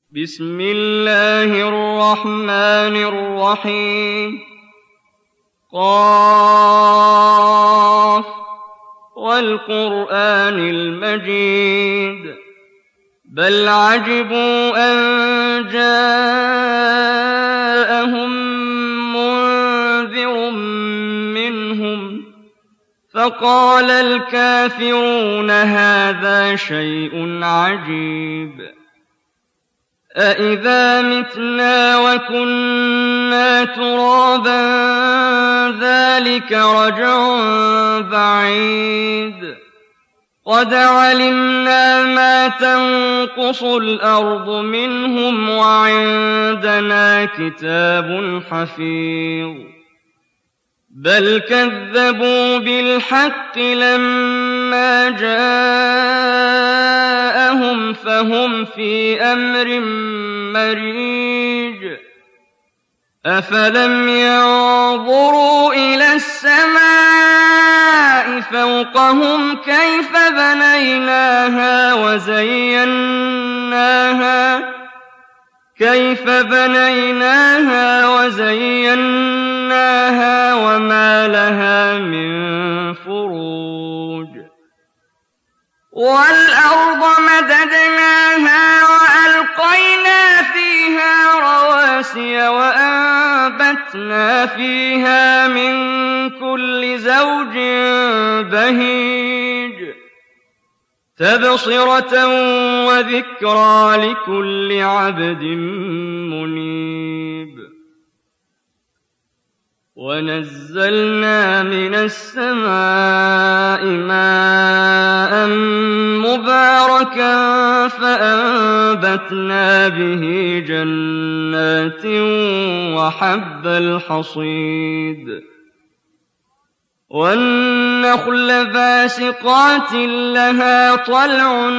بسم الله الرحمن الرحيم قاف والقرآن المجيد بل عجبوا أن جاءهم منذر منهم فقال الكافرون هذا شيء عجيب أإذا متنا وكنا ترابا ذلك رجع بعيد قد علمنا ما تنقص الأرض منهم وعندنا كتاب حفيظ بل كذبوا بالحق لما جاءهم فهم في أمر مريج أفلم ينظروا إلى السماء فوقهم كيف بنيناها وزيناها وما لها من فروج والأرض مددناها وألقينا فيها رواسي وأنبتنا فيها من كل زوج بهيج تبصرة وذكرى لكل عبد منيب ونزلنا من السماء ماء مباركا فأنبتنا به جنات وحب الحصيد والنخل باسقات لها طلع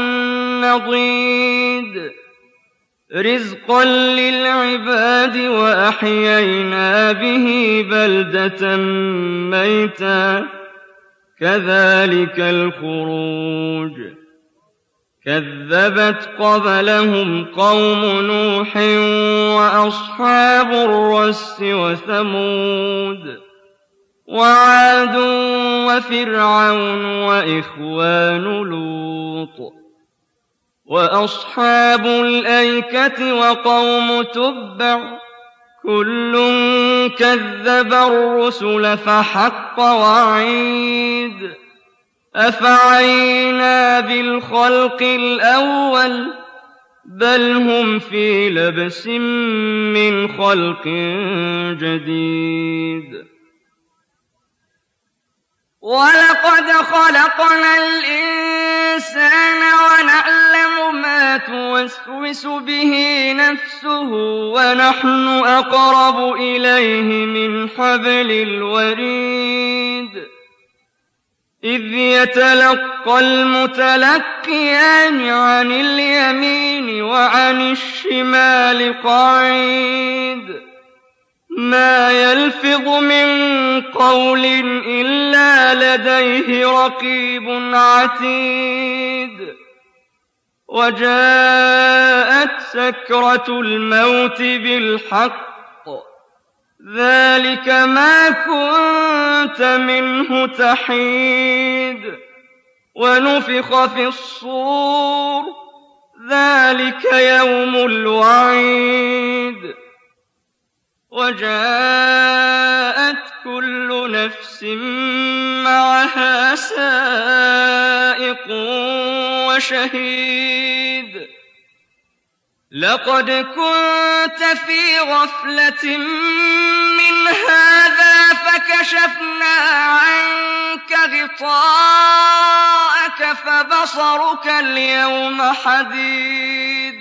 نضيد رزقا للعباد وأحيينا به بلدة ميتا كذلك الخروج كذبت قبلهم قوم نوح وأصحاب الرس وثمود وعاد وفرعون وإخوان لوط وأصحاب الأيكة وقوم تبع كل كذب الرسل فحق وعيد أفعينا بالخلق الأول بل هم في لبس من خلق جديد ولقد خلقنا الإنسان ونعلم ما توسوس به نفسه ونحن أقرب إليه من حبل الوريد إذ يتلقى المتلقيان عن اليمين وعن الشمال قعيد ما يلفظ من قول إلا لديه رقيب عتيد وجاءت سكرة الموت بالحق ذلك ما كنت منه تحيد ونفخ في الصور ذلك يوم الوعيد وجاءت كل نفس معها سائق وشهيد لقد كنت في غفلة من هذا فكشفنا عنك غطاءك فبصرك اليوم حديد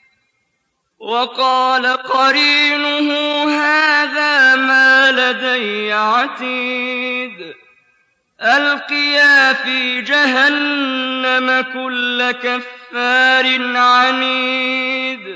وقال قرينه هذا ما لدي عتيد ألقيا في جهنم كل كفار عنيد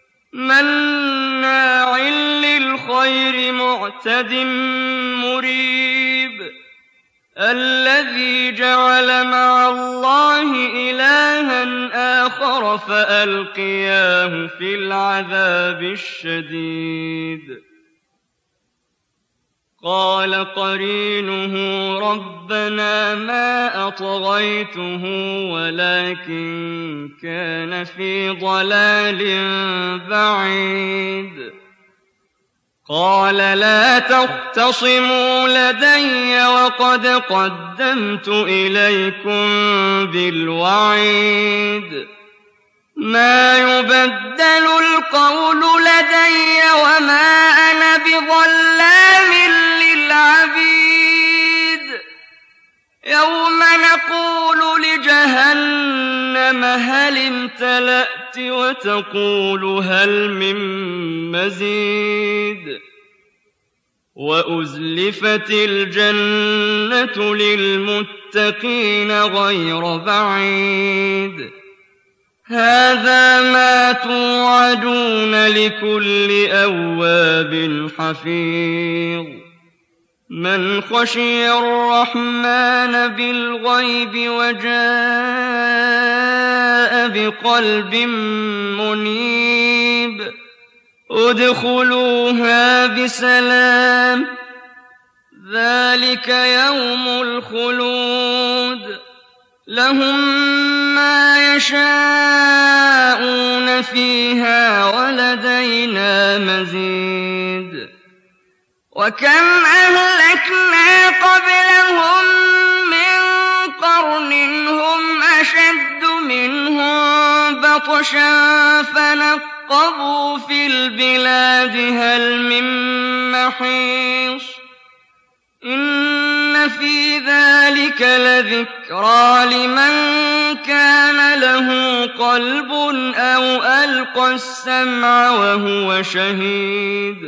مناع للخير معتد مريب الذي جعل مع الله إلها آخر فألقياه في العذاب الشديد قال قرينه ربنا ما أطغيته ولكن كان في ضلال بعيد قال لا تختصموا لدي وقد قدمت إليكم بالوعيد ما يبدل القول لدي وما أنا بظلام للعبيد يوم نقول لجهنم هل امتلأت وتقول هل من مزيد وأزلفت الجنة للمتقين غير بعيد هذا ما توعدون لكل أواب حفيظ من خشي الرحمن بالغيب وجاء بقلب منيب ادخلوها بسلام ذلك يوم الخلود لهم ما يشاءون فيها ولدينا مزيد وكم أهلكنا قبلهم من قرن هم أشد منهم بطشا فنقبوا في البلاد هل من محيص إن في ذلك لذكرى لمن كان له قلب أو ألقى السمع وهو شهيد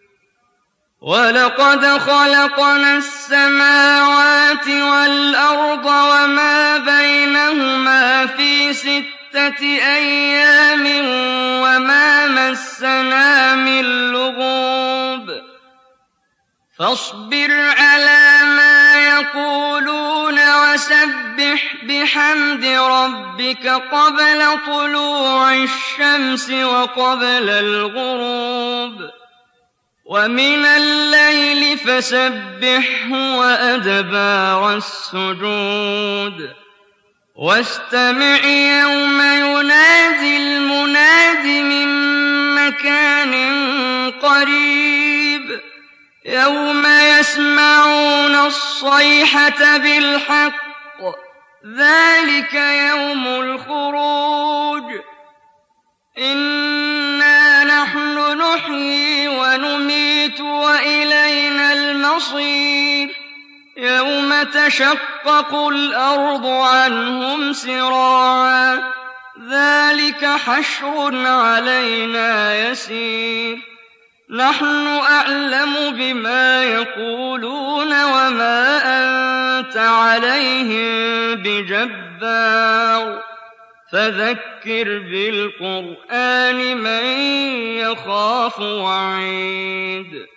ولقد خلقنا السماوات والأرض وما بينهما في 6 أيام وما مسنا من لغوب فاصبر على ما يقولون وسبح بحمد ربك قبل طلوع الشمس وقبل الغروب ومن الليل فسبحه وأدبار السجود واستمع يوم ينادي المناد من مكان قريب يوم يسمعون الصيحة بالحق ذلك يوم الخروج إنا نحن نحيي ونميت وإلينا المصير يوم تشقق الأرض عنهم سراعا ذلك حشر علينا يسير نحن أعلم بما يقولون وما أنت عليهم بجبار فذكر بالقرآن من يخاف وعيد